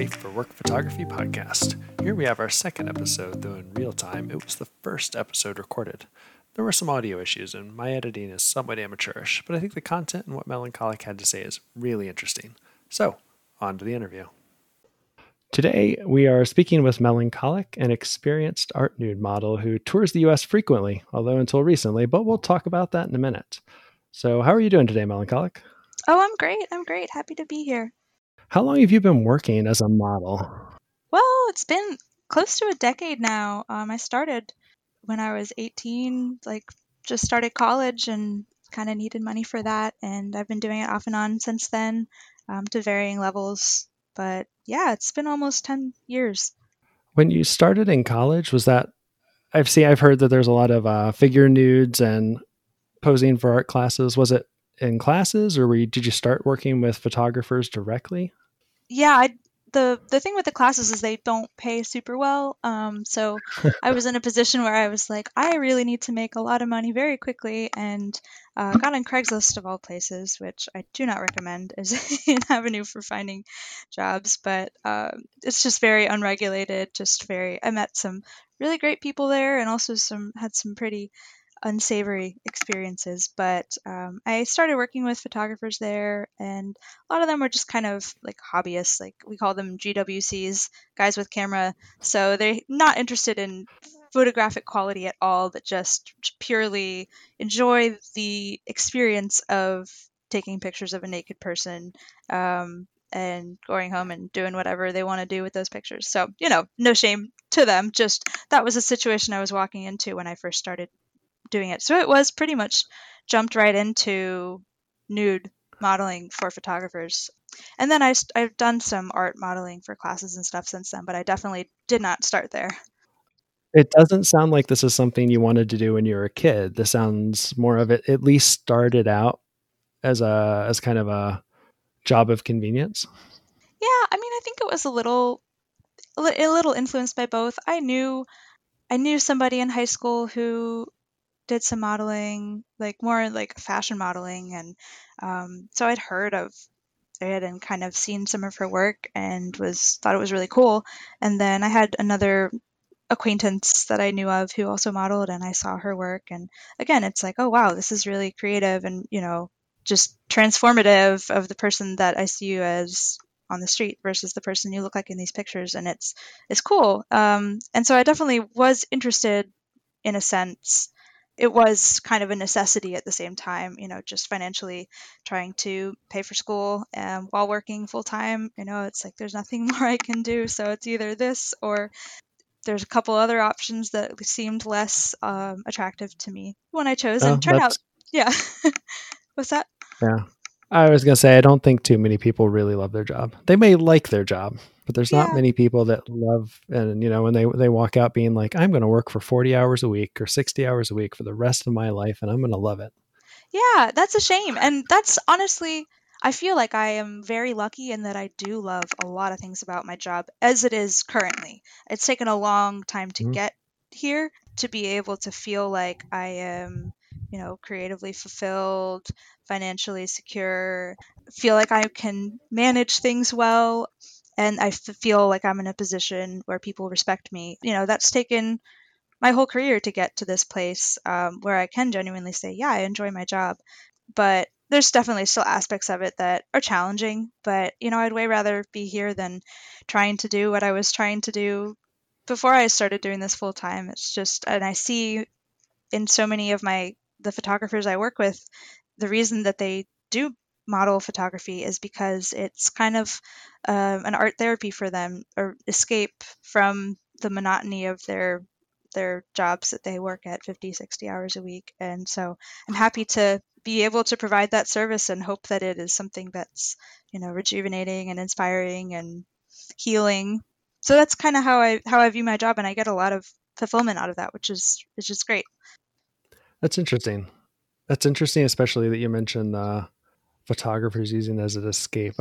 Safe for Work Photography podcast. Here we have our second episode, though in real time, it was the first episode recorded. There were some audio issues, and my editing is somewhat amateurish, but I think the content and what Melancholic had to say is really interesting. So, on to the interview. Today, we are speaking with Melancholic, an experienced art nude model who tours the U.S. frequently, although until recently, but we'll talk about that in a minute. So, how are you doing today, Melancholic? Oh, I'm great. Happy to be here. How long have you been working as a model? Well, it's been close to a decade now. I started when I was 18, just started college and kind of needed money for that. And I've been doing it off and on since then, to varying levels. But yeah, it's been almost 10 years. When you started in college, was that, I've heard that there's a lot of figure nudes and posing for art classes. Was it in classes, or did you start working with photographers directly? Yeah, the thing with the classes is they don't pay super well. So I was in a position where I was like, I really need to make a lot of money very quickly, and got on Craigslist of all places, which I do not recommend as an avenue for finding jobs. But it's just very unregulated. I met some really great people there, and also had some pretty unsavory experiences. But I started working with photographers there, and a lot of them were just kind of like hobbyists. Like we call them GWCs, guys with camera. So they're not interested in photographic quality at all, but just purely enjoy the experience of taking pictures of a naked person. And going home and doing whatever they want to do with those pictures. So, no shame to them. Just that was a situation I was walking into when I first started doing it. So it was pretty much jumped right into nude modeling for photographers. And then I've done some art modeling for classes and stuff since then, but I definitely did not start there. It doesn't sound like this is something you wanted to do when you were a kid. This sounds more of it at least started out as kind of a job of convenience. Yeah, I mean, I think it was a little influenced by both. I knew somebody in high school who did some modeling, like more like fashion modeling, and so I'd heard of it and kind of seen some of her work and thought it was really cool. And then I had another acquaintance that I knew of who also modeled, and I saw her work, and again, it's like, oh wow, this is really creative and just transformative of the person that I see you as on the street versus the person you look like in these pictures, and it's cool. And so I definitely was interested in a sense. It was kind of a necessity at the same time, just financially trying to pay for school while working full time. It's like there's nothing more I can do. So it's either this or there's a couple other options that seemed less attractive to me when I chose, Oh, and turned out, yeah. What's that? Yeah. I was going to say, I don't think too many people really love their job. They may like their job, but there's not Yeah. many people that love, and when they walk out being like, I'm going to work for 40 hours a week or 60 hours a week for the rest of my life, and I'm going to love it. Yeah, that's a shame. And that's honestly, I feel like I am very lucky in that I do love a lot of things about my job as it is currently. It's taken a long time to get here to be able to feel like I am, creatively fulfilled, financially secure, feel like I can manage things well, and I feel like I'm in a position where people respect me. That's taken my whole career to get to this place where I can genuinely say, yeah, I enjoy my job. But there's definitely still aspects of it that are challenging. But, I'd way rather be here than trying to do what I was trying to do before I started doing this full time. It's just, and I see in so many of the photographers I work with, the reason that they do model photography is because it's kind of an art therapy for them, or escape from the monotony of their jobs that they work at 50, 60 hours a week. And so I'm happy to be able to provide that service and hope that it is something that's, rejuvenating and inspiring and healing. So that's kind of how I view my job, and I get a lot of fulfillment out of that, which is just great. That's interesting. That's interesting, especially that you mentioned photographers using it as an escape.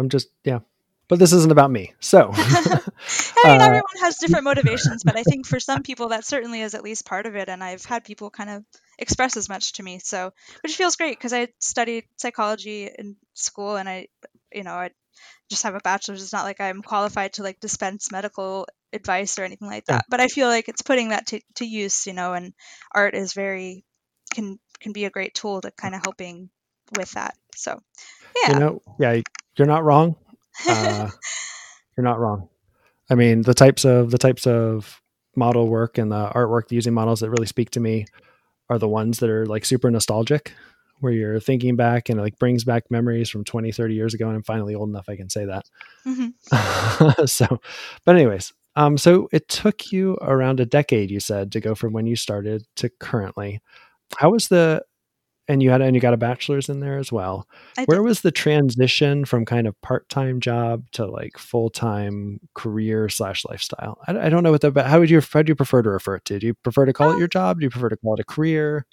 But this isn't about me. So, I mean, everyone has different motivations, but I think for some people that certainly is at least part of it. And I've had people kind of express as much to me. So, which feels great because I studied psychology in school, and I just have a bachelor's. It's not like I'm qualified to like dispense medical advice or anything like Sure. that. But I feel like it's putting that to use, and art is can be a great tool to kind of helping with that. So yeah. Yeah, you're not wrong. You're not wrong. I mean, the types of model work and the artwork using models that really speak to me are the ones that are like super nostalgic, where you're thinking back and it like brings back memories from 20, 30 years ago. And I'm finally old enough I can say that. So, but anyways, so it took you around a decade, you said, to go from when you started to currently. How was and you got a bachelor's in there as well. I Where did. was the transition from kind of part-time job to like full-time career / lifestyle? I don't know how do you prefer to refer it to? Do you prefer to call it your job? Do you prefer to call it a career?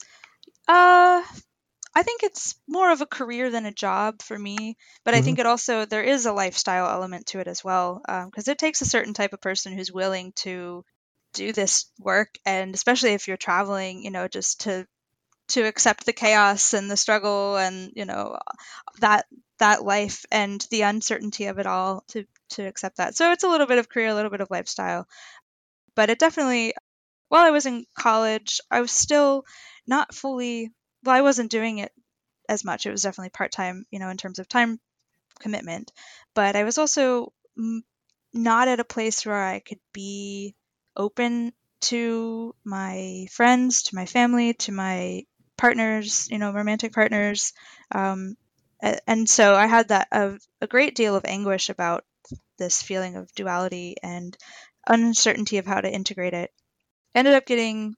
I think it's more of a career than a job for me, but I Mm-hmm. think there is a lifestyle element to it as well, because it takes a certain type of person who's willing to do this work, and especially if you're traveling, just to accept the chaos and the struggle and that life and the uncertainty of it all, to accept that. So it's a little bit of career, a little bit of lifestyle, but it definitely, while I was in college, I was still not fully, well, I wasn't doing it as much. It was definitely part-time, in terms of time commitment, but I was also not at a place where I could be open to my friends, to my family, to my partners, romantic partners. Um, and so I had a great deal of anguish about this feeling of duality and uncertainty of how to integrate it. Ended up getting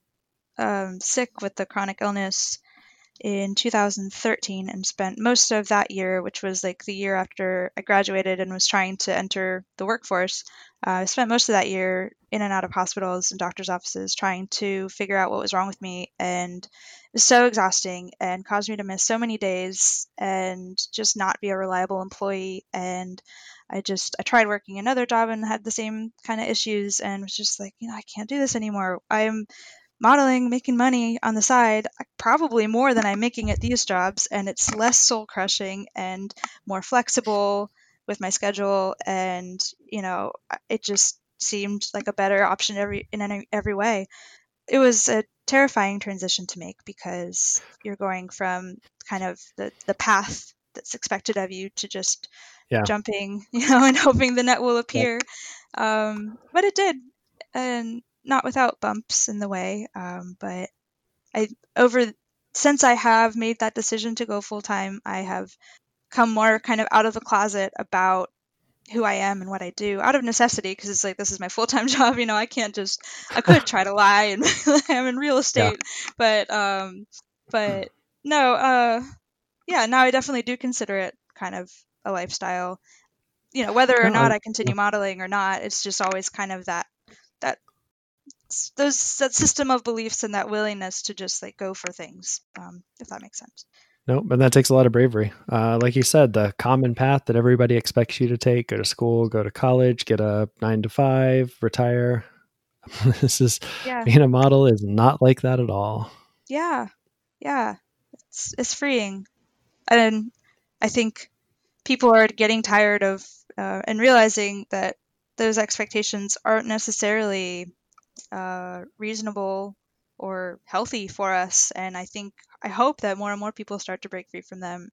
sick with the chronic illness in 2013 and spent most of that year, which was like the year after I graduated and was trying to enter the workforce. I spent most of that year in and out of hospitals and doctors' offices trying to figure out what was wrong with me. And it was so exhausting and caused me to miss so many days and just not be a reliable employee. And I tried working another job and had the same kind of issues and was just like, I can't do this anymore. I'm modeling, making money on the side, probably more than I'm making at these jobs, and it's less soul crushing and more flexible with my schedule, and it just seemed like a better option in every way. It was a terrifying transition to make because you're going from kind of the path that's expected of you to just jumping, and hoping the net will appear. But it did, and not without bumps in the way. But I over since I have made that decision to go full time, I have come more kind of out of the closet about who I am and what I do out of necessity, because it's like, this is my full-time job. I could try to lie and I'm in real estate, but no, yeah, now I definitely do consider it kind of a lifestyle. Whether or not I continue modeling or not, it's just always kind of that that system of beliefs and that willingness to just like go for things, if that makes sense. Nope, but that takes a lot of bravery. Like you said, the common path that everybody expects you to take: go to school, go to college, get a 9 to 5, retire. Being a model is not like that at all. Yeah, it's freeing, and I think people are getting tired of and realizing that those expectations aren't necessarily reasonable or healthy for us. And I hope that more and more people start to break free from them.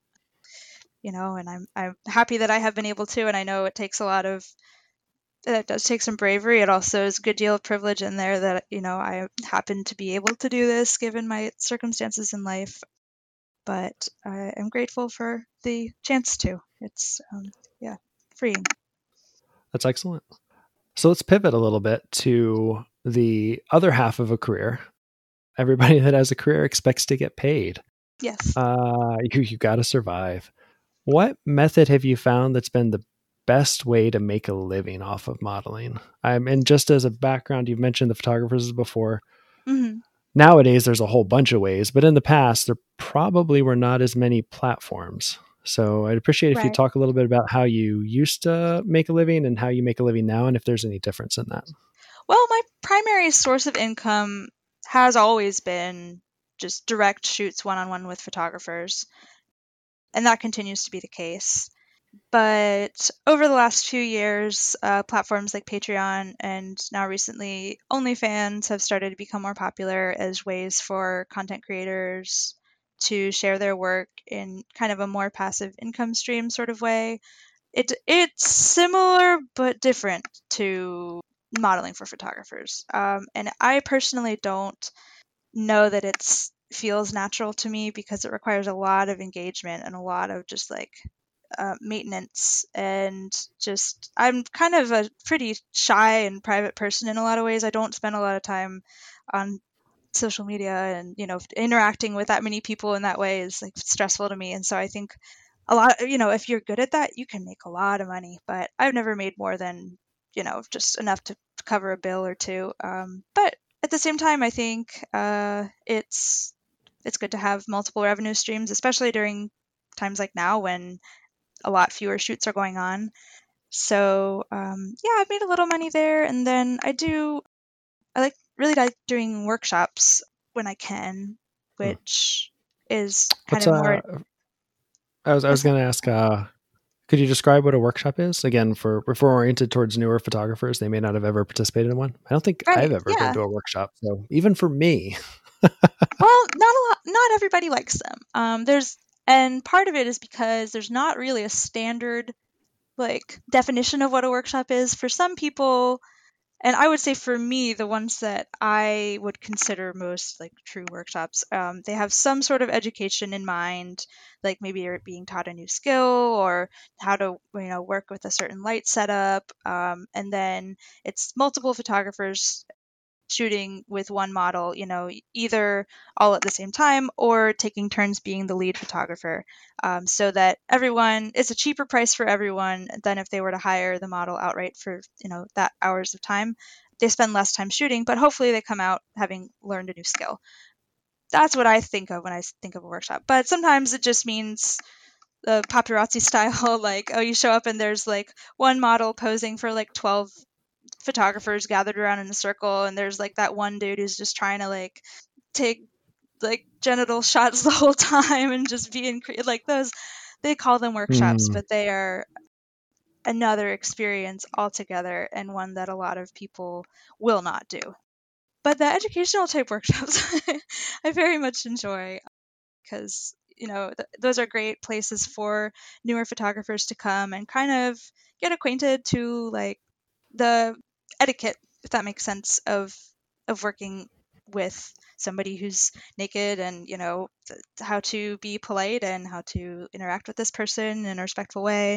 And I'm happy that I have been able to. And I know it does take some bravery. It also is a good deal of privilege in there that I happen to be able to do this given my circumstances in life. But I am grateful for the chance to. It's freeing. That's excellent. So let's pivot a little bit to the other half of a career. Everybody that has a career expects to get paid. Yes. You got to survive. What method have you found that's been the best way to make a living off of modeling? And just as a background, you've mentioned the photographers before. Mm-hmm. Nowadays, there's a whole bunch of ways, but in the past, there probably were not as many platforms. So I'd appreciate if you talk a little bit about how you used to make a living and how you make a living now, and if there's any difference in that. Well, my primary source of income has always been just direct shoots one-on-one with photographers, and that continues to be the case. But over the last few years, platforms like Patreon and now recently OnlyFans have started to become more popular as ways for content creators to share their work in kind of a more passive income stream sort of way. It's similar but different to modeling for photographers. And I personally don't know that it feels natural to me because it requires a lot of engagement and a lot of just like maintenance, and just I'm kind of a pretty shy and private person in a lot of ways. I don't spend a lot of time on social media, and interacting with that many people in that way is like stressful to me. And so I think a lot, if you're good at that, you can make a lot of money. But I've never made more than just enough to cover a bill or two. But at the same time, I think it's good to have multiple revenue streams, especially during times like now when a lot fewer shoots are going on. So yeah, I've made a little money there, and then I really like doing workshops when I can, Hmm. which is kind What's of more. I was going to ask, could you describe what a workshop is? Again, for if we're oriented towards newer photographers, they may not have ever participated in one. I don't think Right, I've ever been yeah. to a workshop. So even for me, Well, not everybody likes them. And part of it is because there's not really a standard like definition of what a workshop is. For some people, and I would say for me, the ones that I would consider most like true workshops, they have some sort of education in mind, like maybe you're being taught a new skill or how to work with a certain light setup, and then it's multiple photographers shooting with one model, either all at the same time or taking turns being the lead photographer, so that it's a cheaper price for everyone than if they were to hire the model outright for, that hours of time. They spend less time shooting, but hopefully they come out having learned a new skill. That's what I think of when I think of a workshop. But sometimes it just means the paparazzi style, like, oh, you show up and there's like one model posing for like 12 photographers gathered around in a circle, and there's like that one dude who's just trying to like take like genital shots the whole time and just like those. They call them workshops, hmm, but they are another experience altogether, and one that a lot of people will not do. But the educational type workshops I very much enjoy, because those are great places for newer photographers to come and kind of get acquainted to like the etiquette, if that makes sense, of working with somebody who's naked, and how to be polite and how to interact with this person in a respectful way,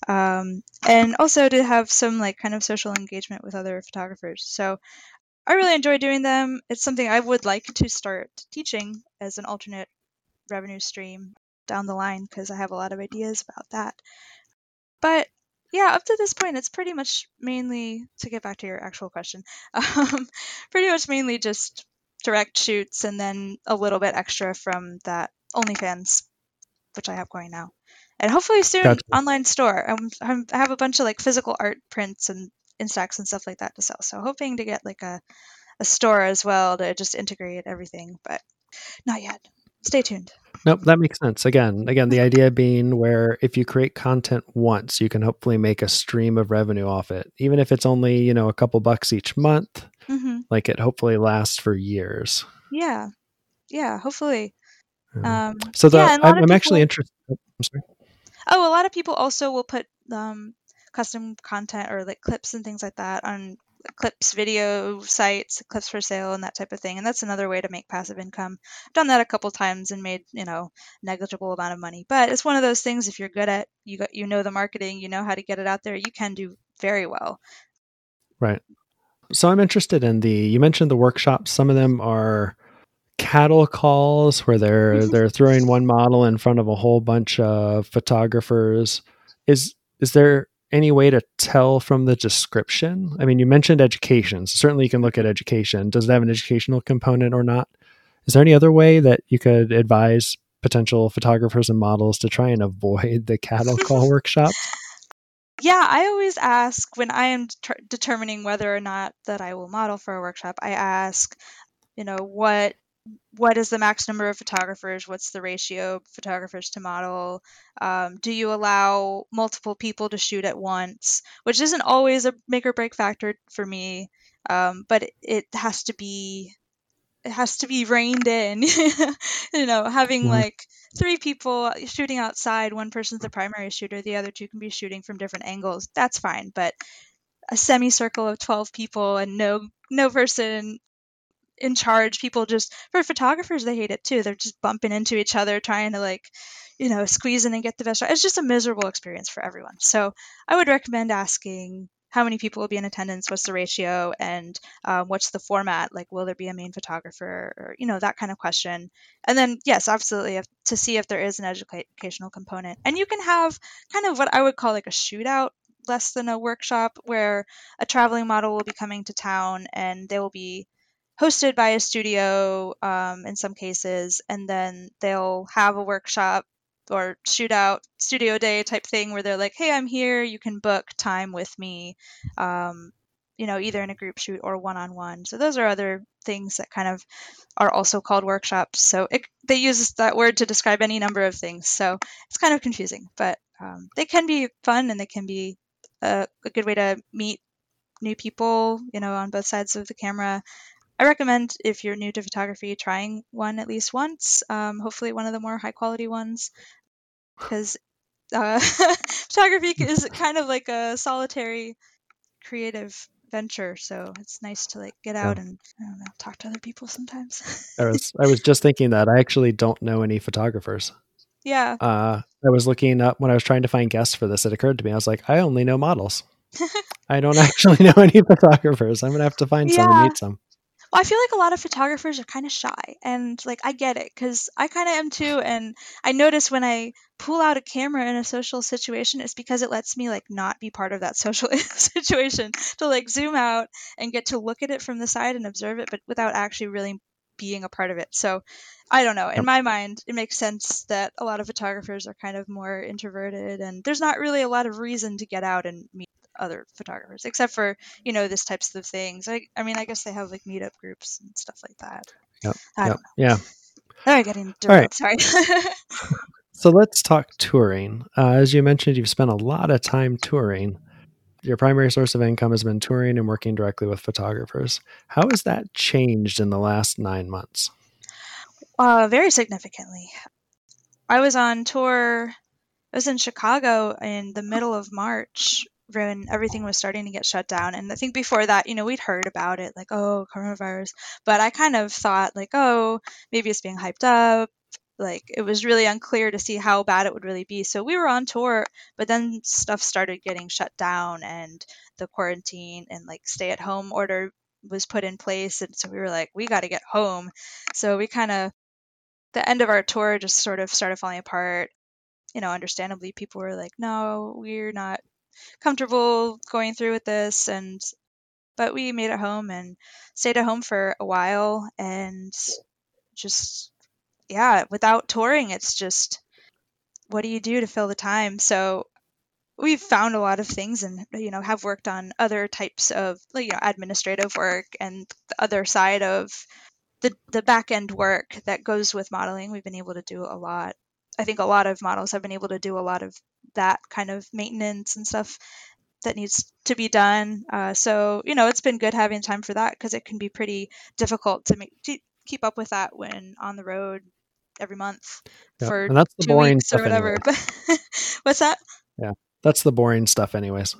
and also to have some like kind of social engagement with other photographers. So I really enjoy doing them. It's something I would like to start teaching as an alternate revenue stream down the line, because I have a lot of ideas about that. But yeah, up to this point, it's pretty much mainly, to get back to your actual question, pretty much mainly just direct shoots and then a little bit extra from that OnlyFans, which I have going now. And hopefully soon, gotcha. online store. I have a bunch of like physical art prints and Instax and stuff like that to sell. So hoping to get like a store as well to just integrate everything, but not yet. Stay tuned. Nope, that makes sense. Again, the idea being where if you create content once, you can hopefully make a stream of revenue off it, even if it's only a couple bucks each month. Hmm. Like it hopefully lasts for years. Yeah, yeah, hopefully. Um, so Yeah, and a lot of I'm actually people. interested. Oh, I'm sorry. Oh, a lot of people also will put custom content or like clips and things like that on clips video sites, clips for sale, and that type of thing. And that's another way to make passive income. I've done that a couple times and made negligible amount of money. But it's one of those things. If you're good at the marketing, you know how to get it out there, you can do very well. Right. So I'm interested in you mentioned the workshops. Some of them are cattle calls where they're throwing one model in front of a whole bunch of photographers. Is there any way to tell from the description? I mean, you mentioned education. So certainly you can look at education. Does it have an educational component or not? Is there any other way that you could advise potential photographers and models to try and avoid the cattle call workshops? Yeah, I always ask when I am determining whether or not that I will model for a workshop. I ask, what. what is the max number of photographers? What's the ratio of photographers to model? Do you allow multiple people to shoot at once? Which isn't always a make or break factor for me, but it has to be reined in. Having Mhm. like 3 people shooting outside, one person's the primary shooter, the other 2 can be shooting from different angles. That's fine, but a semicircle of 12 people and no person in charge. People just, for photographers, they hate it too. They're just bumping into each other, trying to squeeze in and get the best shot. It's just a miserable experience for everyone. So I would recommend asking how many people will be in attendance, what's the ratio, and what's the format? Like, will there be a main photographer, or that kind of question. And then, yes, absolutely, to see if there is an educational component. And you can have kind of what I would call like a shootout, less than a workshop, where a traveling model will be coming to town and they will be hosted by a studio in some cases, and then they'll have a workshop or shootout studio day type thing where they're like, hey, I'm here, you can book time with me, either in a group shoot or one-on-one. So those are other things that kind of are also called workshops. So they use that word to describe any number of things. So it's kind of confusing, but they can be fun, and they can be a good way to meet new people, on both sides of the camera. I recommend, if you're new to photography, trying one at least once, hopefully one of the more high quality ones, because photography is kind of like a solitary creative venture. So it's nice to like get Yeah. out and, I don't know, talk to other people sometimes. I was just thinking that I actually don't know any photographers. Yeah. I was looking up when I was trying to find guests for this. It occurred to me, I was like, I only know models. I don't actually know any photographers. I'm gonna have to find some and Yeah. meet some. Well, I feel like a lot of photographers are kind of shy, and like I get it because I kind of am too. And I notice when I pull out a camera in a social situation, it's because it lets me like not be part of that social situation, to like zoom out and get to look at it from the side and observe it, but without actually really being a part of it. So I don't know. In Yep. my mind, it makes sense that a lot of photographers are kind of more introverted, and there's not really a lot of reason to get out and meet other photographers, except for this types of things. I mean, I guess they have like meetup groups and stuff like that. Yep. I Yep. don't know. Yeah. Now I'm getting All right. derailed. Sorry. So let's talk touring. As you mentioned, you've spent a lot of time touring. Your primary source of income has been touring and working directly with photographers. How has that changed in the last 9 months? Very significantly. I was on tour. I was in Chicago in the middle of March when everything was starting to get shut down. And I think before that, we'd heard about it, like, oh, coronavirus. But I kind of thought, like, oh, maybe it's being hyped up. Like, it was really unclear to see how bad it would really be. So we were on tour, but then stuff started getting shut down, and the quarantine and like stay at home order was put in place. And so we were like, we got to get home. So we kind of, the end of our tour just sort of started falling apart. Understandably, people were like, no, we're not comfortable going through with this. But we made it home and stayed at home for a while. And just, yeah, without touring, it's just, what do you do to fill the time? So we've found a lot of things, and, have worked on other types of, like, administrative work and the other side of the back end work that goes with modeling. We've been able to do a lot. I think a lot of models have been able to do a lot of that kind of maintenance and stuff that needs to be done. So it's been good having time for that, because it can be pretty difficult to keep up with that when on the road every month Yep. for And that's the 2 boring weeks or stuff anyway. whatever. But what's that? Yeah. That's the boring stuff anyways.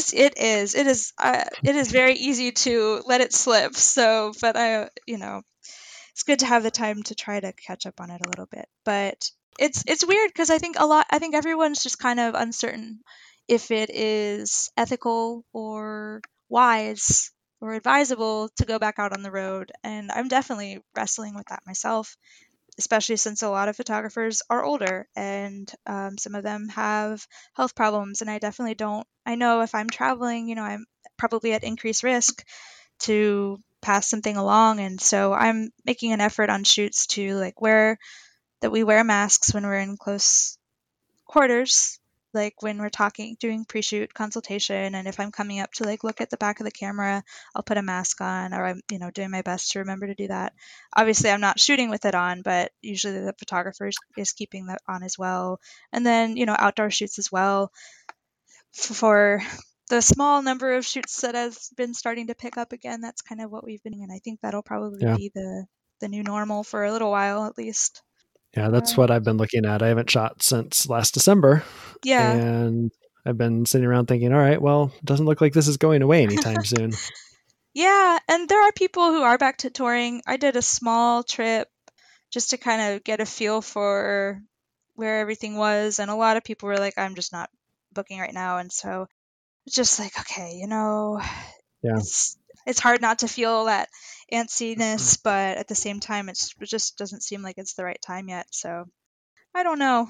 It is very easy to let it slip. So, but it's good to have the time to try to catch up on it a little bit. But it's weird, because I think everyone's just kind of uncertain if it is ethical or wise or advisable to go back out on the road. And I'm definitely wrestling with that myself, especially since a lot of photographers are older, and some of them have health problems. And I definitely don't, I know if I'm traveling, I'm probably at increased risk to pass something along. And so I'm making an effort on shoots to like we wear masks when we're in close quarters, like when we're doing pre-shoot consultation, and if I'm coming up to like look at the back of the camera, I'll put a mask on, or I'm, doing my best to remember to do that. Obviously, I'm not shooting with it on, but usually the photographer is keeping that on as well. And then, outdoor shoots as well. For the small number of shoots that has been starting to pick up again, that's kind of what we've been doing, and I think that'll probably Yeah. be the new normal for a little while at least. Yeah, that's what I've been looking at. I haven't shot since last December. Yeah. And I've been sitting around thinking, all right, well, it doesn't look like this is going away anytime soon. Yeah, and there are people who are back to touring. I did a small trip just to kind of get a feel for where everything was, and a lot of people were like, I'm just not booking right now. And so it's just like, okay, Yeah. it's hard not to feel that antsiness, but at the same time, it just doesn't seem like it's the right time yet. So I don't know.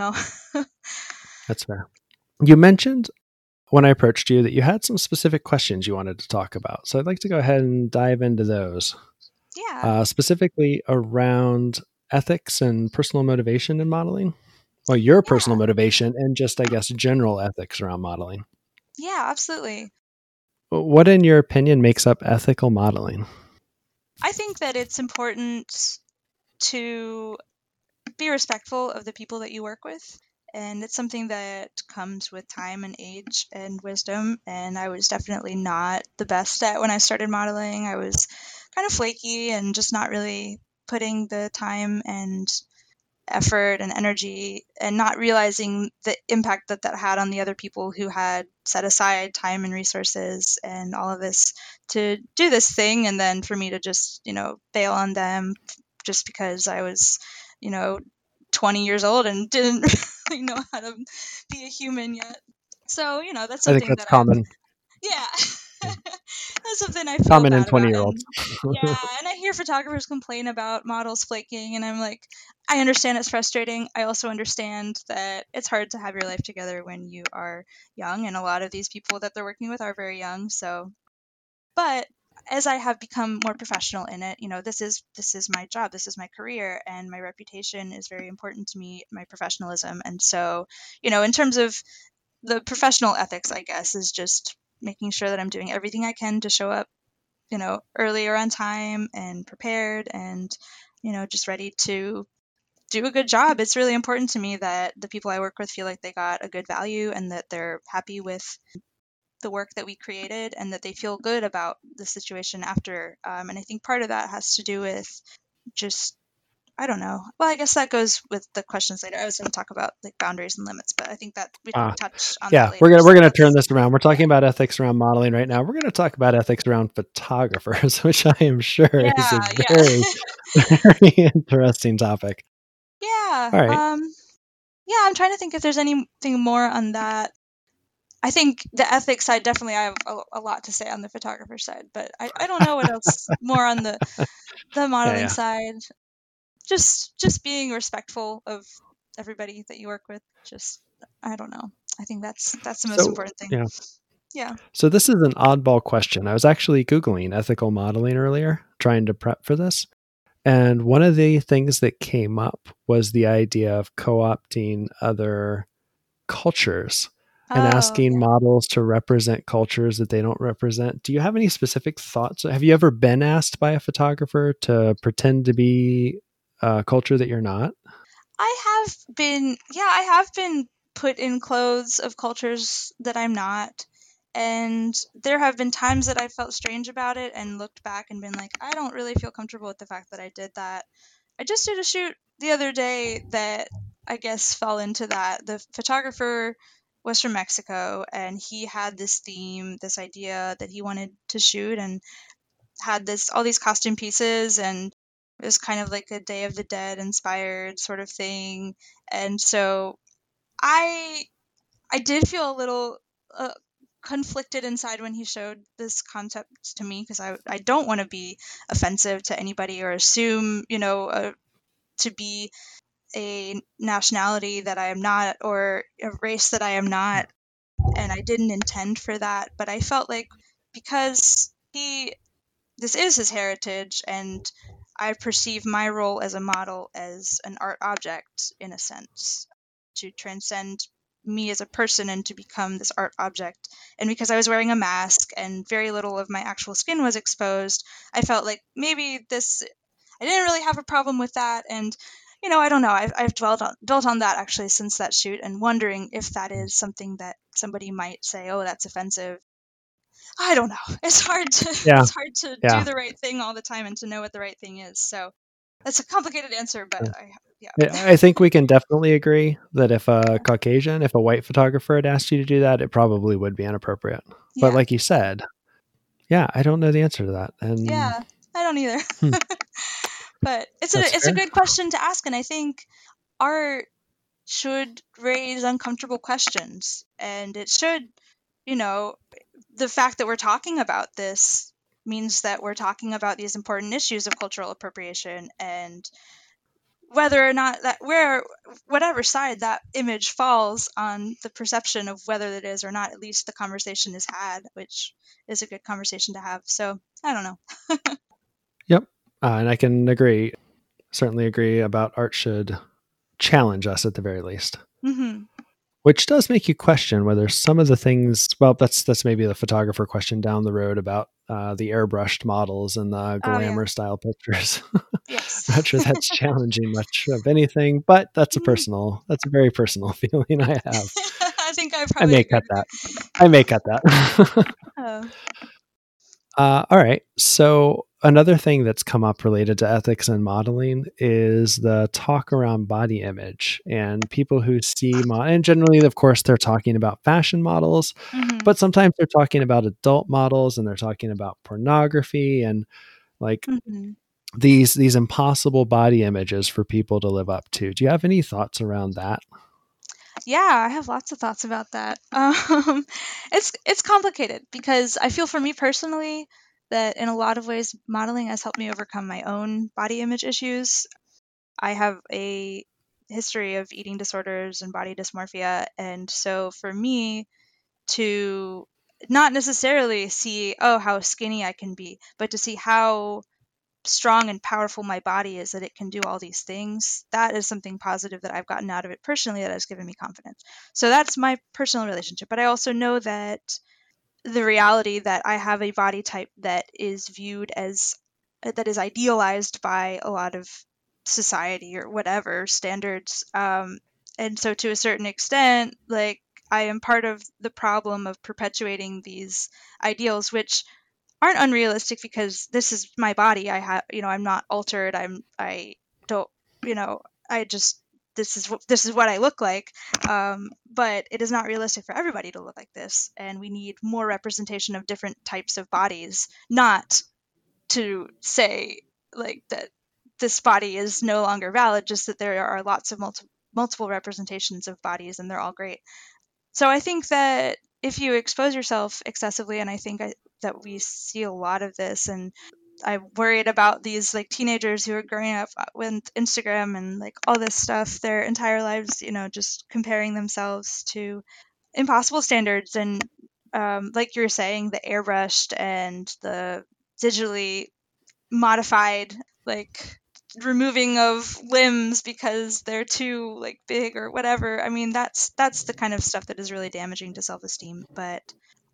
That's fair. You mentioned when I approached you that you had some specific questions you wanted to talk about. So I'd like to go ahead and dive into those. Yeah. Specifically around ethics and personal motivation in modeling. Well, your personal Yeah. motivation and just, I guess, general ethics around modeling. Yeah, absolutely. What, in your opinion, makes up ethical modeling? I think that it's important to be respectful of the people that you work with. And it's something that comes with time and age and wisdom. And I was definitely not the best at when I started modeling. I was kind of flaky and just not really putting the time and effort and energy, and not realizing the impact that had on the other people who had set aside time and resources and all of this to do this thing, and then for me to just bail on them just because I was 20 years old and didn't really know how to be a human yet. So that's I think something that's that I've common. yeah. That's something I feel Common in bad about. 20-year-olds. Yeah, and I hear photographers complain about models flaking, and I'm like, I understand it's frustrating. I also understand that it's hard to have your life together when you are young, and a lot of these people that they're working with are very young. So, but as I have become more professional in it, this is my job, this is my career, and my reputation is very important to me, my professionalism. And so, in terms of the professional ethics, I guess, is just making sure that I'm doing everything I can to show up earlier on time and prepared, and just ready to do a good job. It's really important to me that the people I work with feel like they got a good value, and that they're happy with the work that we created, and that they feel good about the situation after. And I think part of that has to do with just, I don't know. Well, I guess that goes with the questions later. I was going to talk about like boundaries and limits, but I think that we can touch on that Yeah, later. we're So gonna turn this around. We're talking about ethics around modeling right now. We're gonna talk about ethics around photographers, which I am sure is a very, very interesting topic. Yeah. All right. Yeah, I'm trying to think if there's anything more on that. I think the ethics side, definitely I have a lot to say on the photographer side, but I don't know what else more on the modeling Yeah. side. Just being respectful of everybody that you work with. Just, I don't know. I think that's the most So important thing. yeah. Yeah. So this is an oddball question. I was actually Googling ethical modeling earlier, trying to prep for this. And one of the things that came up was the idea of co-opting other cultures and Oh, asking yeah. models to represent cultures that they don't represent. Do you have any specific thoughts? Have you ever been asked by a photographer to pretend to be a culture that you're not? I have been put in clothes of cultures that I'm not. And there have been times that I felt strange about it and looked back and been like, I don't really feel comfortable with the fact that I did that. I just did a shoot the other day that I guess fell into that. The photographer was from Mexico, and he had this theme, this idea that he wanted to shoot, and had all these costume pieces, and it was kind of like a Day of the Dead inspired sort of thing. And so I I did feel a little conflicted inside when he showed this concept to me, because I don't want to be offensive to anybody or assume to be a nationality that I am not, or a race that I am not, and I didn't intend for that. But I felt like, because this is his heritage, and I perceive my role as a model as an art object, in a sense, to transcend me as a person and to become this art object. And because I was wearing a mask and very little of my actual skin was exposed, I felt like maybe this, I didn't really have a problem with that. And, I don't know. I've dwelt on that actually since that shoot, and wondering if that is something that somebody might say, oh, that's offensive. I don't know. It's hard to Yeah. it's hard to do the right thing all the time and to know what the right thing is. So that's a complicated answer, but I think we can definitely agree that if a white photographer had asked you to do that, it probably would be inappropriate. Yeah. But like you said, I don't know the answer to that. And yeah, I don't either. But it's a good question to ask, and I think art should raise uncomfortable questions, and it should, the fact that we're talking about this means that we're talking about these important issues of cultural appropriation, and whether or not whatever side that image falls on the perception of whether it is or not, at least the conversation is had, which is a good conversation to have. So I don't know. Yep. And I can certainly agree about art should challenge us at the very least. Mm-hmm. Which does make you question whether some of the things, well, that's maybe the photographer question down the road about the airbrushed models and the glamour style pictures. Yes. Not sure that's challenging much of anything, but that's a very personal feeling I have. I think I may cut that. I may cut that. All right. So another thing that's come up related to ethics and modeling is the talk around body image and people who see, and generally, of course, they're talking about fashion models, but sometimes they're talking about adult models and they're talking about pornography and like these impossible body images for people to live up to. Do you have any thoughts around that? Yeah, I have lots of thoughts about that. It's complicated because I feel for me personally that in a lot of ways modeling has helped me overcome my own body image issues. I have a history of eating disorders and body dysmorphia, and so for me to not necessarily see, oh, how skinny I can be, but to see how strong and powerful my body is, that it can do all these things, that is something positive that I've gotten out of it personally that has given me confidence. So that's my personal relationship. But I also know that the reality that I have a body type that is viewed as, that is idealized by a lot of society or whatever standards, and so to a certain extent, like, I am part of the problem of perpetuating these ideals, which aren't unrealistic because this is my body. I have, I'm not altered. I don't, I just, this is what I look like. But it is not realistic for everybody to look like this. And we need more representation of different types of bodies, not to say like that this body is no longer valid, just that there are lots of multiple representations of bodies and they're all great. So I think that if you expose yourself excessively, and I think that we see a lot of this, and I'm worried about these like teenagers who are growing up with Instagram and like all this stuff their entire lives, just comparing themselves to impossible standards, and like you were saying, the airbrushed and the digitally modified, like removing of limbs because they're too like big or whatever. I mean, that's the kind of stuff that is really damaging to self-esteem. But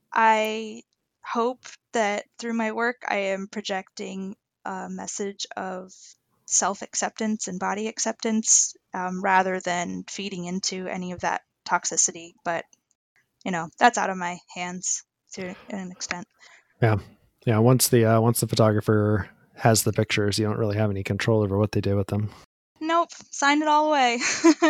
I hope that through my work I am projecting a message of self-acceptance and body acceptance, rather than feeding into any of that toxicity. But that's out of my hands to an extent. Yeah. Once the photographer has the pictures, you don't really have any control over what they do with them. Nope, sign it all away.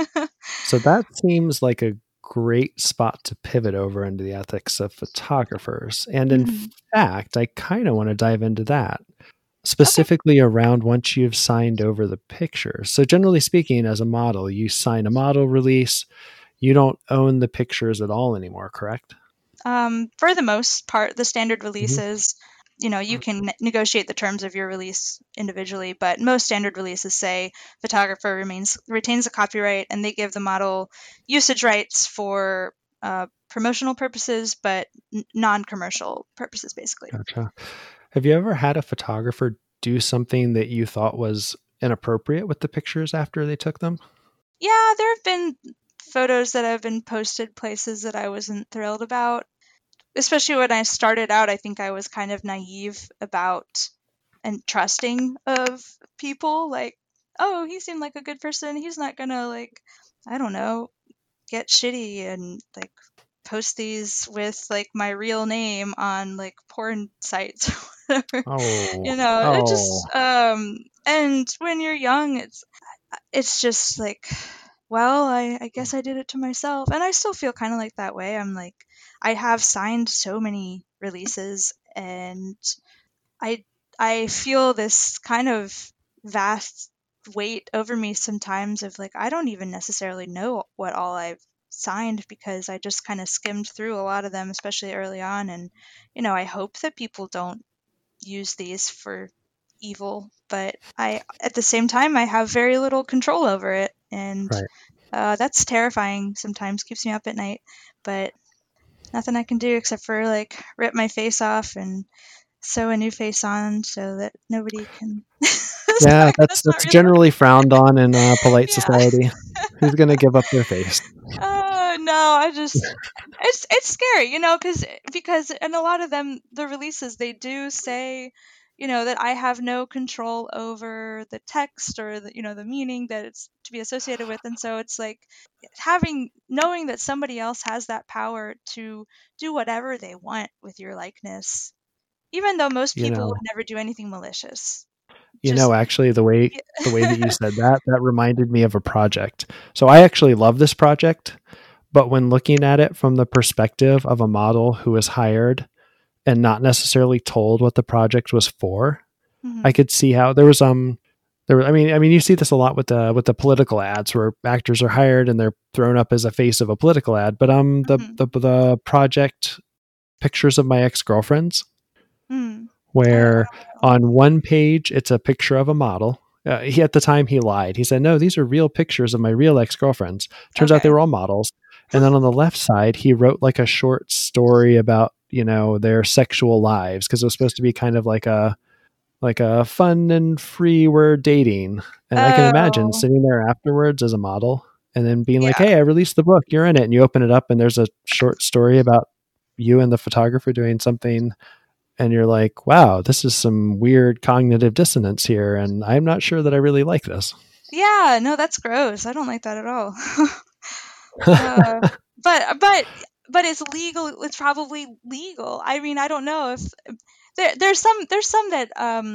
So that seems like a great spot to pivot over into the ethics of photographers. And in fact, I kind of want to dive into that, specifically around once you've signed over the pictures. So generally speaking, as a model, you sign a model release. You don't own the pictures at all anymore, correct? For the most part, the standard releases, you can negotiate the terms of your release individually, but most standard releases say photographer retains the copyright, and they give the model usage rights for promotional purposes, but non-commercial purposes, basically. Gotcha. Have you ever had a photographer do something that you thought was inappropriate with the pictures after they took them? Yeah, there have been photos that have been posted places that I wasn't thrilled about. Especially when I started out, I think I was kind of naive about and trusting of people. Like, oh, he seemed like a good person. He's not gonna, like, I don't know, get shitty and like post these with like my real name on like porn sites or whatever. Oh, It oh, just and when you're young, it's just like, well, I guess I did it to myself. And I still feel kind of like that way. I'm like, I have signed so many releases, and I I feel this kind of vast weight over me sometimes of like, I don't even necessarily know what all I've signed, because I just kind of skimmed through a lot of them, especially early on. And I hope that people don't use these for evil, but at the same time, I have very little control over it, and right. that's terrifying. Sometimes keeps me up at night, but nothing I can do except for like rip my face off and sew a new face on so that nobody can. Yeah, Sorry, that's that's not that's really. generally frowned on in polite Yeah. society. Who's going to give up their face? No, I just it's scary, because in a lot of them, the releases, they do say, that I have no control over the text or the meaning that it's to be associated with, and so it's like knowing that somebody else has that power to do whatever they want with your likeness, even though most You people would know, never do anything malicious. you know, Just actually, the way that you said that reminded me of a project. So I actually love this project, but when looking at it from the perspective of a model who was hired and not necessarily told what the project was for, I Mhm. could see how there. I mean, you see this a lot with the political ads where actors are hired and they're thrown up as a face of a political ad. But the Mhm. the project pictures of my ex girlfriends, Mhm. I where don't know. on one page it's a picture of a model. He At the time he lied. He said, "No, these are real pictures of my real ex girlfriends." Turns out they Okay. were all models. And then on the left side, he wrote like a short story about their sexual lives, because it was supposed to be kind of like a fun and free we're dating. And I can imagine Oh, sitting there afterwards as a model and then being like, yeah. "Hey, I released the book. You're in it." And you open it up and there's a short story about you and the photographer doing something. And you're like, "Wow, this is some weird cognitive dissonance here. And I'm not sure that I really like this." Yeah, no, that's gross. I don't like that at all. Uh, but it's legal. It's probably legal. I mean, I don't know if there's some that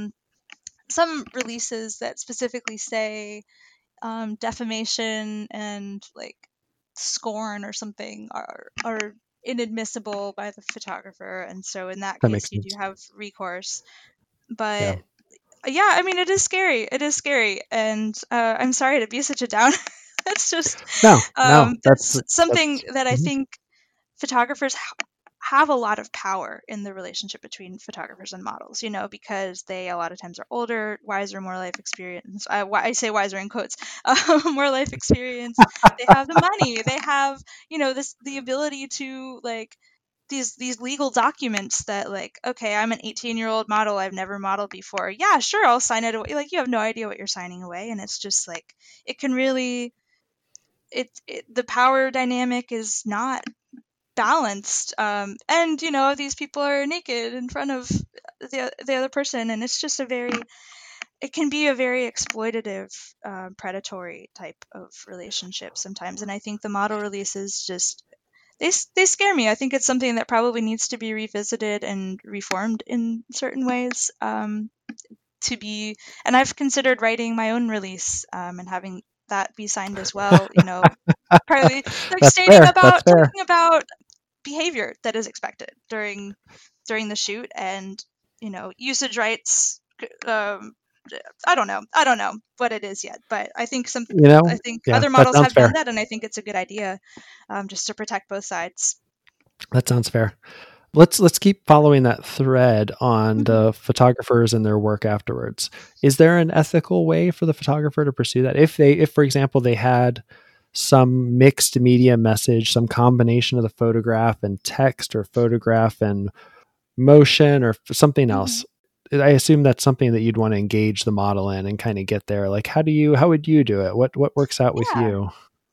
some releases that specifically say defamation and like scorn or something are inadmissible by the photographer, and so in that That case makes you do sense. have recourse. Yeah. But yeah, I mean, it is scary. It is scary, and I'm sorry to be such a downer. That's just No, no, that's something that's, that I mhm. think photographers have a lot of power in the relationship between photographers and models, because they a lot of times are older, wiser, more life experience. I say wiser in quotes, more life experience. They have the money. They have, the ability to like these legal documents that like, okay, I'm an 18-year-old model, I've never modeled before, yeah, sure, I'll sign it away. Like, you have no idea what you're signing away, and it's just like, it can really, the power dynamic is not balanced. And these people are naked in front of the other person, and it's just it can be a very exploitative, predatory type of relationship sometimes. And I think the model releases just, they scare me. I think it's something that probably needs to be revisited and reformed in certain ways, to be. And I've considered writing my own release, and having that be signed as well. Probably like That's fair. That's fair. talking about behavior that is expected during the shoot, and usage rights. um, I don't know what it is yet, but I think Yeah, other that models sounds have done fair. that, and I think it's a good idea, just to protect both sides. That sounds fair. Let's keep following that thread on Hmm. the photographers and their work afterwards. Is there an ethical way for the photographer to pursue that? If for example they had some mixed media message, some combination of the photograph and text, or photograph and motion, or something Hmm. else, I assume that's something that you'd want to engage the model in and kind of get there. Like, how would you do it? What works out with Yeah. you? I mean,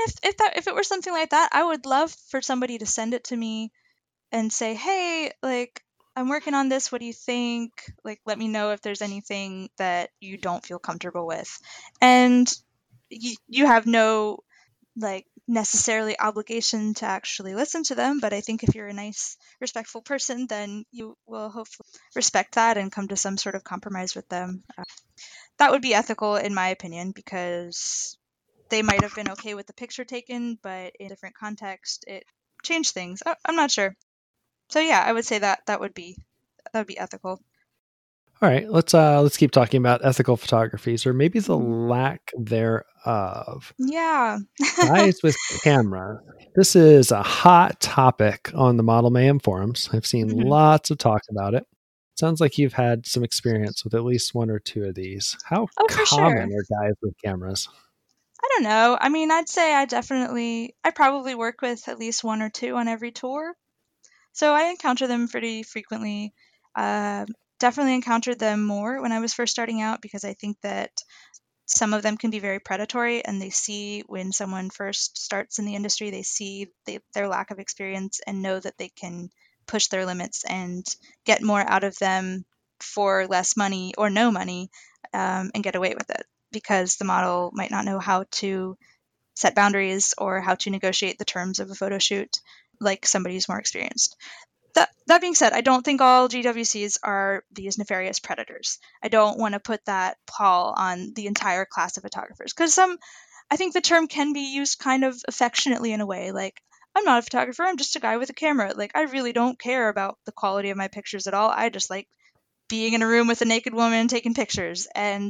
if it were something like that, I would love for somebody to send it to me and say, hey, like, I'm working on this. What do you think? Like, let me know if there's anything that you don't feel comfortable with. And you have no, like, necessarily obligation to actually listen to them. But I think if you're a nice, respectful person, then you will hopefully respect that and come to some sort of compromise with them. That would be ethical, in my opinion, because they might have been okay with the picture taken, but in a different context, it changed things. I'm not sure. So yeah, I would say that would be ethical. All right, let's keep talking about ethical photographies, or maybe the lack thereof. Yeah. Guys with camera. This is a hot topic on the Model Mayhem forums. I've seen lots of talk about it. Sounds like you've had some experience with at least one or two of these. How common are guys with cameras? I don't know. I mean, I'd say I probably work with at least one or two on every tour. So I encounter them pretty frequently. Definitely encountered them more when I was first starting out because I think that some of them can be very predatory, and they see when someone first starts in the industry, they see their lack of experience and know that they can push their limits and get more out of them for less money or no money, and get away with it because the model might not know how to set boundaries or how to negotiate the terms of a photo shoot like somebody who's more experienced. That being said, I don't think all GWCs are these nefarious predators. I don't want to put that pall on the entire class of photographers because I think the term can be used kind of affectionately in a way. Like, I'm not a photographer, I'm just a guy with a camera. Like, I really don't care about the quality of my pictures at all. I just like being in a room with a naked woman taking pictures. And,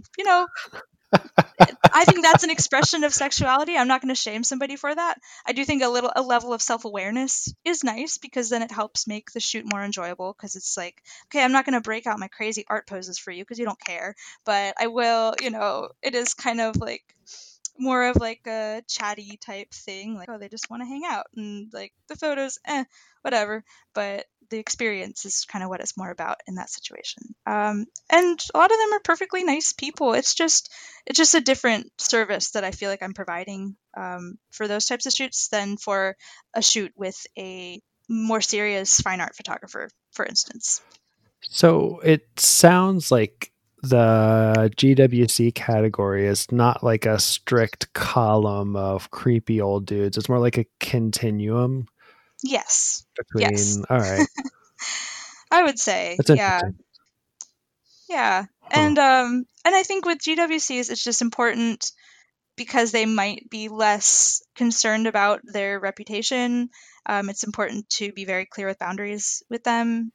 I think that's an expression of sexuality. I'm not going to shame somebody for that. I do think a level of self-awareness is nice because then it helps make the shoot more enjoyable because it's like, okay, I'm not going to break out my crazy art poses for you because you don't care, but I will, it is kind of like more of like a chatty type thing, like, oh, they just want to hang out, and like the photos, whatever, but the experience is kind of what it's more about in that situation. And a lot of them are perfectly nice people. It's just a different service that I feel like I'm providing for those types of shoots than for a shoot with a more serious fine art photographer, for instance. So it sounds like the GWC category is not like a strict column of creepy old dudes. It's more like a continuum. Yes. Between, yes. All right. I would say, that's interesting. Yeah. And I think with GWCs, it's just important because they might be less concerned about their reputation. It's important to be very clear with boundaries with them,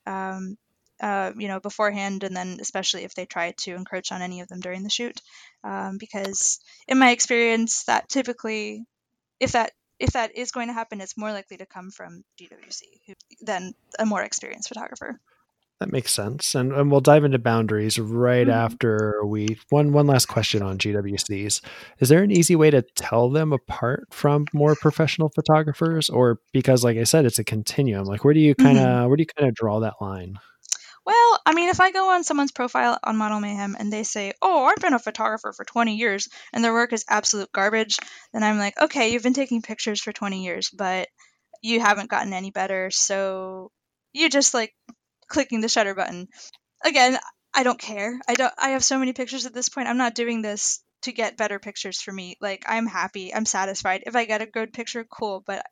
beforehand, and then especially if they try to encroach on any of them during the shoot. Because in my experience, that typically, if that is going to happen, it's more likely to come from GWC than a more experienced photographer. That makes sense. And we'll dive into boundaries right after one last question on GWCs. Is there an easy way to tell them apart from more professional photographers? Or because, like I said, it's a continuum, like where do you kind of draw that line? Well, I mean, if I go on someone's profile on Model Mayhem and they say, oh, I've been a photographer for 20 years and their work is absolute garbage, then I'm like, okay, you've been taking pictures for 20 years, but you haven't gotten any better. So you just like clicking the shutter button. Again, I don't care. I have so many pictures at this point. I'm not doing this to get better pictures for me. Like, I'm happy. I'm satisfied. If I get a good picture, cool. But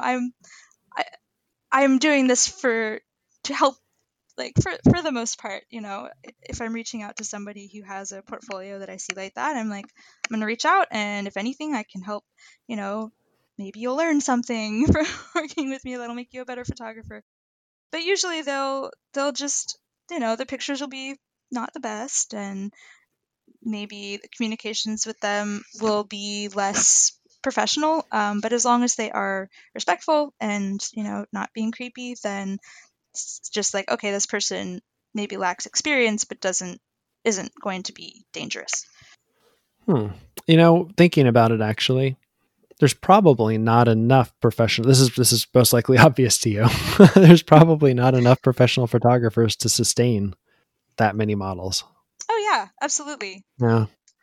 I'm doing this to help, like, for the most part. If I'm reaching out to somebody who has a portfolio that I see like that, I'm like, I'm gonna reach out, and if anything, I can help. Maybe you'll learn something from working with me that'll make you a better photographer. But usually they'll just, the pictures will be not the best, and maybe the communications with them will be less professional. But as long as they are respectful and not being creepy, then it's just like, okay, this person maybe lacks experience but isn't going to be dangerous. Thinking about it, actually, there's probably not enough professional. This is most likely obvious to you. There's probably not enough professional photographers to sustain that many models. Oh yeah, absolutely. Yeah.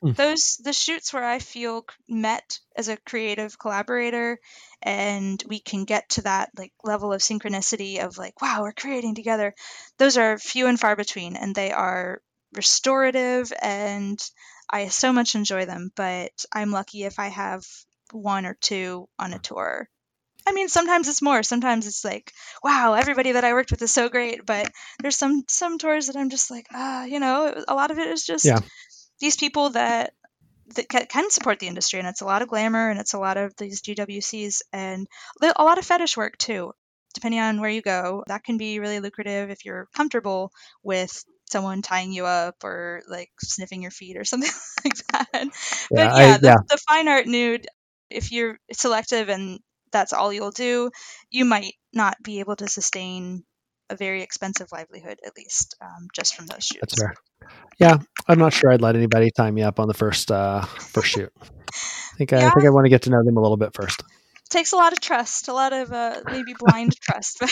the shoots where I feel met as a creative collaborator, and we can get to that like level of synchronicity of like, wow, we're creating together. Those are few and far between, and they are restorative, and I so much enjoy them. But I'm lucky if I have one or two on a tour. I mean, sometimes it's more. Sometimes it's like, wow, everybody that I worked with is so great. But there's some tours that I'm just like, a lot of it is just Yeah. these people that can support the industry, and it's a lot of glamour, and it's a lot of these GWCs, and a lot of fetish work too. Depending on where you go, that can be really lucrative if you're comfortable with someone tying you up or like sniffing your feet or something like that. Yeah. But yeah, the fine art nude, if you're selective and that's all you'll do, you might not be able to sustain a very expensive livelihood, at least just from those shoots. That's fair. Yeah, I'm not sure I'd let anybody tie me up on the first shoot. I think I want to get to know them a little bit first. Takes a lot of trust, a lot of maybe blind trust.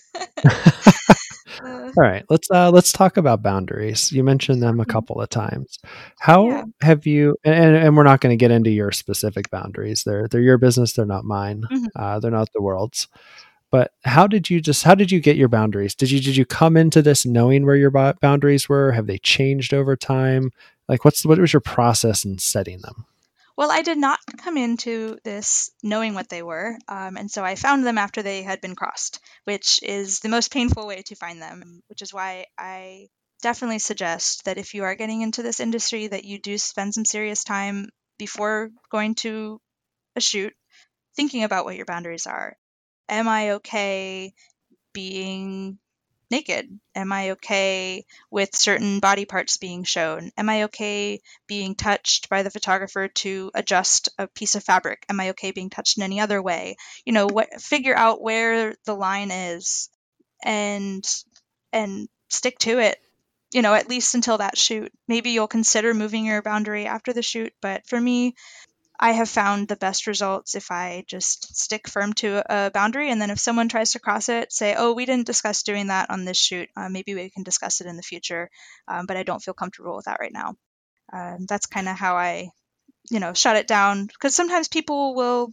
All right, let's talk about boundaries. You mentioned them a couple of times. How have you? And we're not going to get into your specific boundaries. They're your business. They're not mine. Mm-hmm. They're not the world's. But how did you get your boundaries? Did you come into this knowing where your boundaries were? Have they changed over time? Like what was your process in setting them? Well, I did not come into this knowing what they were, and so I found them after they had been crossed, which is the most painful way to find them, which is why I definitely suggest that if you are getting into this industry, that you do spend some serious time before going to a shoot thinking about what your boundaries are. Am I okay being naked? Am I okay with certain body parts being shown? Am I okay being touched by the photographer to adjust a piece of fabric? Am I okay being touched in any other way? Figure out where the line is and stick to it. At least until that shoot. Maybe you'll consider moving your boundary after the shoot, but for me, I have found the best results if I just stick firm to a boundary, and then if someone tries to cross it, say, oh, we didn't discuss doing that on this shoot. Maybe we can discuss it in the future, but I don't feel comfortable with that right now. That's kind of how I, shut it down, because sometimes people will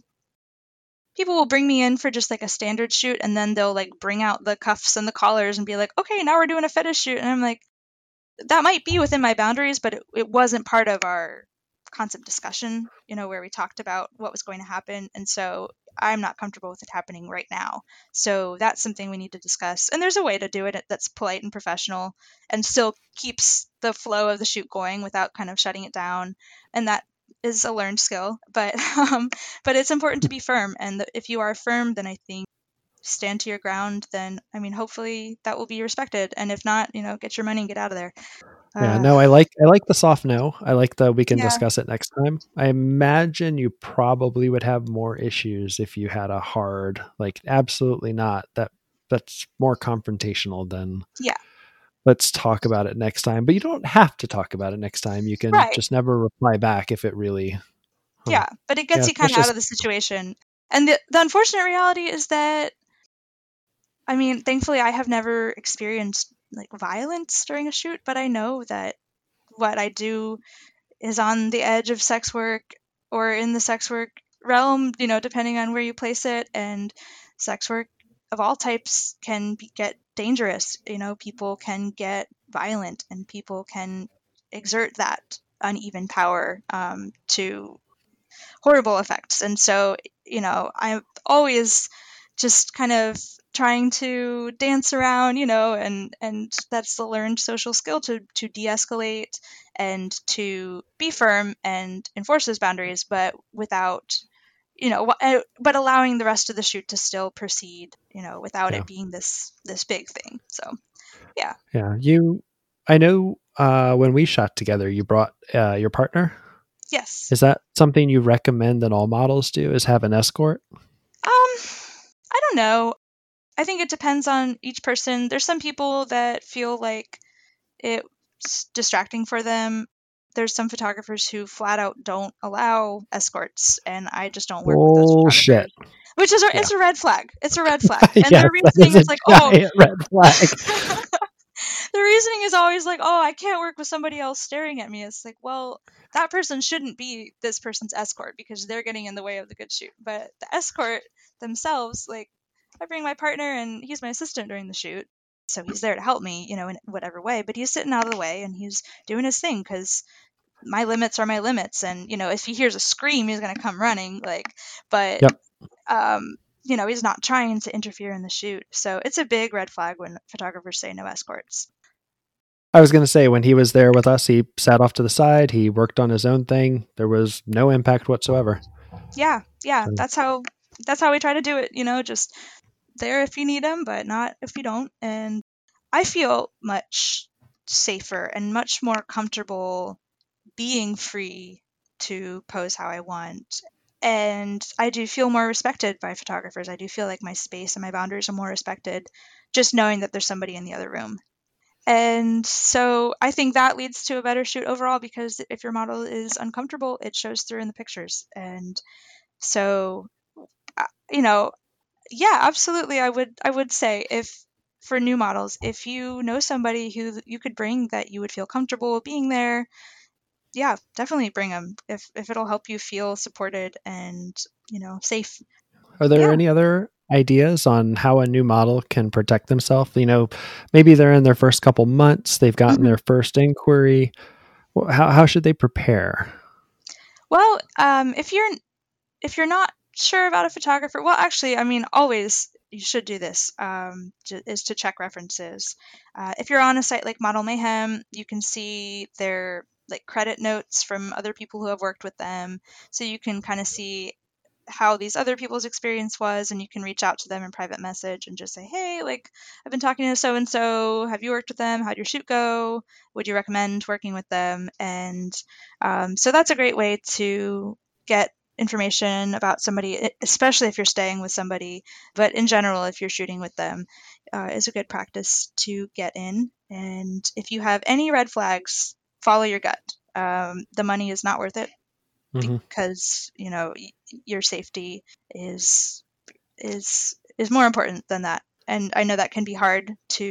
bring me in for just like a standard shoot, and then they'll like bring out the cuffs and the collars and be like, okay, now we're doing a fetish shoot. And I'm like, that might be within my boundaries, but it wasn't part of our concept discussion, where we talked about what was going to happen. And so I'm not comfortable with it happening right now. So that's something we need to discuss. And there's a way to do it that's polite and professional and still keeps the flow of the shoot going without kind of shutting it down. And that is a learned skill, but it's important to be firm. And if you are firm, then I think stand to your ground, then hopefully that will be respected. And if not, get your money and get out of there. Yeah, no, I like the soft no. I like the we can discuss it next time. I imagine you probably would have more issues if you had a hard, like, absolutely not. That's more confrontational than let's talk about it next time. But you don't have to talk about it next time. You can just never reply back if it really. Yeah, but it gets you kind of out of the situation. And the unfortunate reality is that, thankfully I have never experienced like violence during a shoot, but I know that what I do is on the edge of sex work or in the sex work realm, depending on where you place it. And sex work of all types can get dangerous. People can get violent, and people can exert that uneven power to horrible effects. And so, I'm always just kind of trying to dance around, and that's the learned social skill to de-escalate and to be firm and enforce those boundaries, but without, but allowing the rest of the shoot to still proceed, without it being this big thing. So, yeah. Yeah. I know when we shot together, you brought your partner. Yes. Is that something you recommend that all models do, is have an escort? I don't know. I think it depends on each person. There's some people that feel like it's distracting for them. There's some photographers who flat out don't allow escorts, and I just don't work with those photographers. Which is it's a red flag. It's a red flag. And their reasoning is like, red flag. the reasoning is always like, oh, I can't work with somebody else staring at me. It's like, well, that person shouldn't be this person's escort because they're getting in the way of the good shoot. But the escort themselves, like, I bring my partner and he's my assistant during the shoot. So he's there to help me, in whatever way. But he's sitting out of the way and he's doing his thing because my limits are my limits. And, if he hears a scream, he's going to come running. But Yep. he's not trying to interfere in the shoot. So it's a big red flag when photographers say no escorts. I was going to say, when he was there with us, he sat off to the side. He worked on his own thing. There was no impact whatsoever. Yeah. So- That's how we try to do it. Just there if you need them, but not if you don't. And I feel much safer and much more comfortable being free to pose how I want. And I do feel more respected by photographers. I do feel like my space and my boundaries are more respected just knowing that there's somebody in the other room. And so I think that leads to a better shoot overall, because if your model is uncomfortable, it shows through in the pictures. And so, yeah, absolutely. I would say, if for new models, if you know somebody who you could bring that you would feel comfortable being there, yeah, definitely bring them if it'll help you feel supported and safe. Are there Yeah. any other ideas on how a new model can protect themselves? Maybe they're in their first couple months, they've gotten their first inquiry. How should they prepare? Well, if you're not sure about a photographer, well, actually, I mean, always you should do this. Is to check references. If you're on a site like Model Mayhem, you can see their credit notes from other people who have worked with them, so you can kind of see how these other people's experience was, and you can reach out to them in private message and just say, hey, I've been talking to so and so, have you worked with them, how'd your shoot go, would you recommend working with them? And so that's a great way to get information about somebody, especially if you're staying with somebody, but in general, if you're shooting with them, is a good practice to get in. And if you have any red flags, follow your gut. The money is not worth it, because your safety is more important than that. And I know that can be hard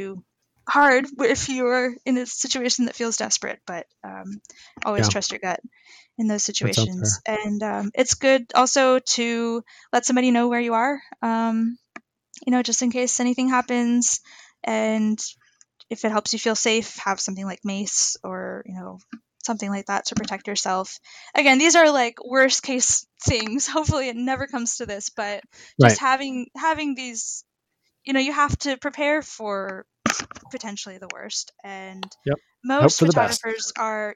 if you're in a situation that feels desperate, but always trust your gut in those situations. And it's good also to let somebody know where you are, just in case anything happens. And if it helps you feel safe, have something like mace or something like that to protect yourself. Again, these are worst case things. Hopefully it never comes to this, but just having these, you have to prepare for potentially the worst. And most photographers are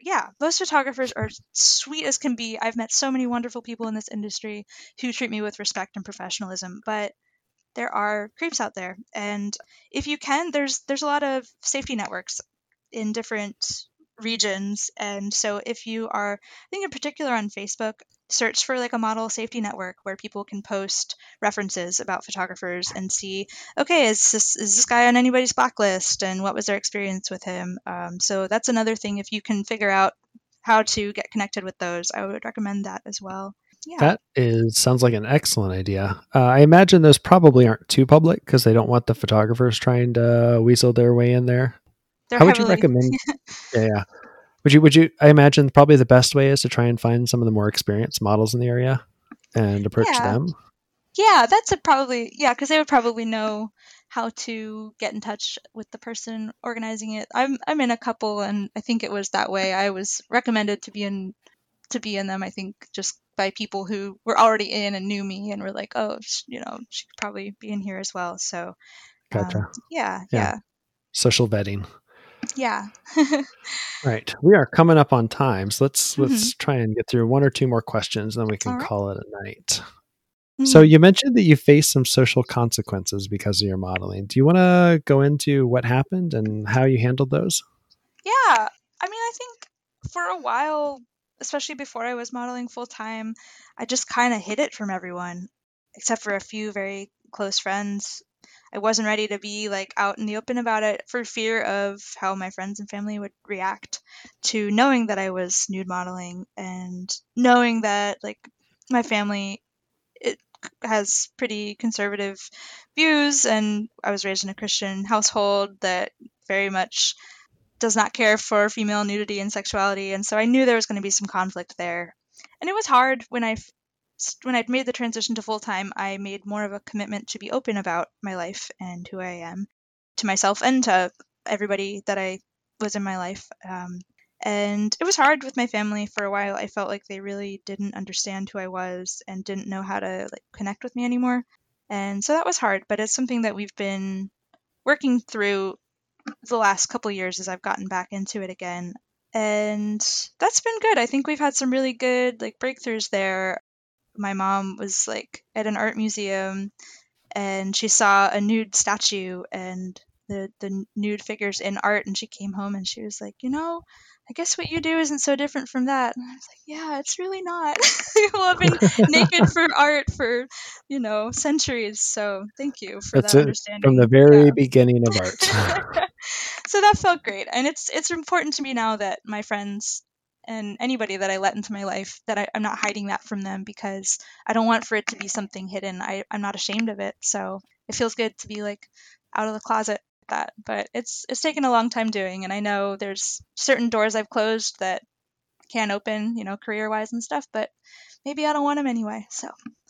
sweet as can be. I've met so many wonderful people in this industry who treat me with respect and professionalism, but there are creeps out there. And if you can, there's a lot of safety networks in different regions. And so if you are, I think in particular on Facebook, search for a model safety network where people can post references about photographers and see, okay, is this guy on anybody's blacklist, and what was their experience with him? So that's another thing. If you can figure out how to get connected with those, I would recommend that as well. Yeah. That sounds like an excellent idea. I imagine those probably aren't too public because they don't want the photographers trying to weasel their way in there. How would you recommend? Yeah. Would you? I imagine probably the best way is to try and find some of the more experienced models in the area and approach them. Yeah, because they would probably know how to get in touch with the person organizing it. I'm in a couple, and I think it was that way. I was recommended to be in them, I think, just by people who were already in and knew me and were like, oh, she could probably be in here as well. So Gotcha. Yeah. Social vetting. Yeah. Right. We are coming up on time, so let's try and get through one or two more questions, then we can call it a night. So you mentioned that you faced some social consequences because of your modeling. Do you want to go into what happened and how you handled those? Yeah. I mean, I think for a while, especially before I was modeling full time, I just kind of hid it from everyone, except for a few very close friends. I wasn't ready to be out in the open about it for fear of how my friends and family would react to knowing that I was nude modeling, and knowing that my family, it has pretty conservative views, and I was raised in a Christian household that very much does not care for female nudity and sexuality, and so I knew there was going to be some conflict there. And it was hard when I'd made the transition to full-time. I made more of a commitment to be open about my life and who I am to myself and to everybody that I was in my life. And it was hard with my family for a while. I felt like they really didn't understand who I was and didn't know how to connect with me anymore. And so that was hard, but it's something that we've been working through the last couple years as I've gotten back into it again. And that's been good. I think we've had some really good breakthroughs there. My mom was at an art museum and she saw a nude statue and the nude figures in art, and she came home and she was like, I guess what you do isn't so different from that. And I was like, yeah, it's really not. People have been naked for art for centuries, so thank you for That's that it from the understanding. very beginning of art. So that felt great, and it's important to me now that my friends and anybody that I let into my life, that I'm not hiding that from them, because I don't want for it to be something hidden. I'm not ashamed of it, so it feels good to be out of the closet with that. But it's taken a long time doing, and I know there's certain doors I've closed that can't open, career-wise and stuff, but maybe I don't want them anyway, so.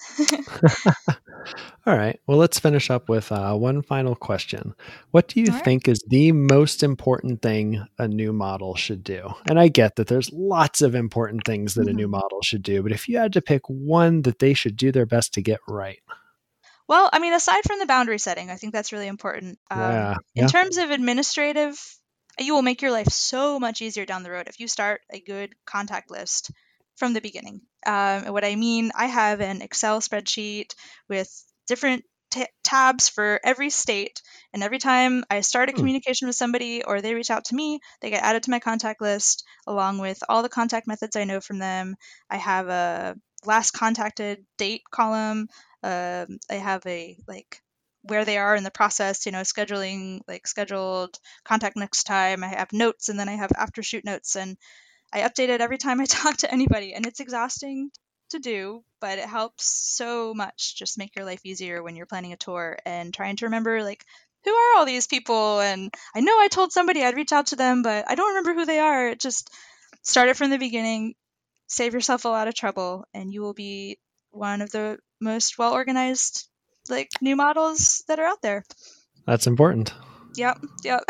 All right. Well, let's finish up with one final question. What do you All right. think is the most important thing a new model should do? And I get that there's lots of important things that a new model should do, but if you had to pick one that they should do their best to get right. Well, I mean, aside from the boundary setting, I think that's really important. In terms of administrative, you will make your life so much easier down the road if you start a good contact list from the beginning. What I mean, I have an Excel spreadsheet with different tabs for every state, and every time I start a communication with somebody or they reach out to me, they get added to my contact list along with all the contact methods I know from them. I have a last contacted date column. I have a where they are in the process, scheduling, scheduled contact next time. I have notes, and then I have after shoot notes, and I update it every time I talk to anybody, and it's exhausting to do, but it helps so much just make your life easier when you're planning a tour and trying to remember who are all these people. And I know I told somebody I'd reach out to them, but I don't remember who they are. Just start it from the beginning, save yourself a lot of trouble, and you will be one of the most well organized new models that are out there. That's important. Yep. Yep.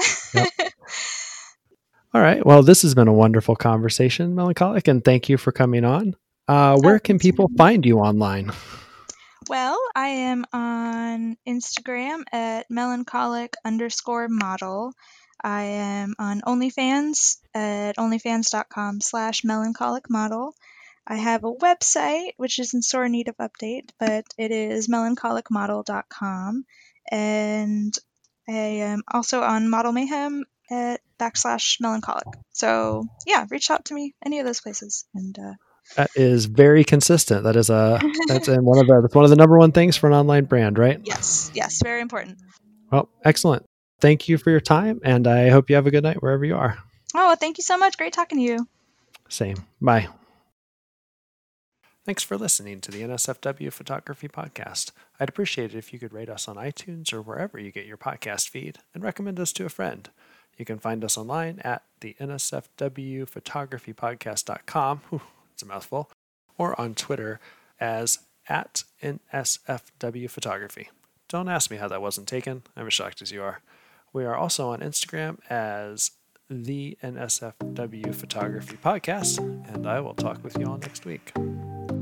All right. Well, this has been a wonderful conversation, Melancholic, and thank you for coming on. Where can people find you online? Well, I am on Instagram at melancholic_model. I am on OnlyFans at onlyfans.com/melancholicmodel. I have a website, which is in sore need of update, but it is melancholicmodel.com. And I am also on Model Mayhem at /melancholic. So yeah, reach out to me any of those places. And that is very consistent. That's one of the number one things for an online brand, right? Yes, very important. Well, excellent. Thank you for your time, and I hope you have a good night wherever you are. Oh, thank you so much. Great talking to you. Same. Bye. Thanks for listening to the NSFW Photography Podcast. I'd appreciate it if you could rate us on iTunes or wherever you get your podcast feed and recommend us to a friend. You can find us online at the nsfwphotographypodcast.com. It's a mouthful. Or on Twitter as at nsfwphotography. Don't ask me how that wasn't taken. I'm as shocked as you are. We are also on Instagram as the NSFW Photography Podcast, and I will talk with you all next week.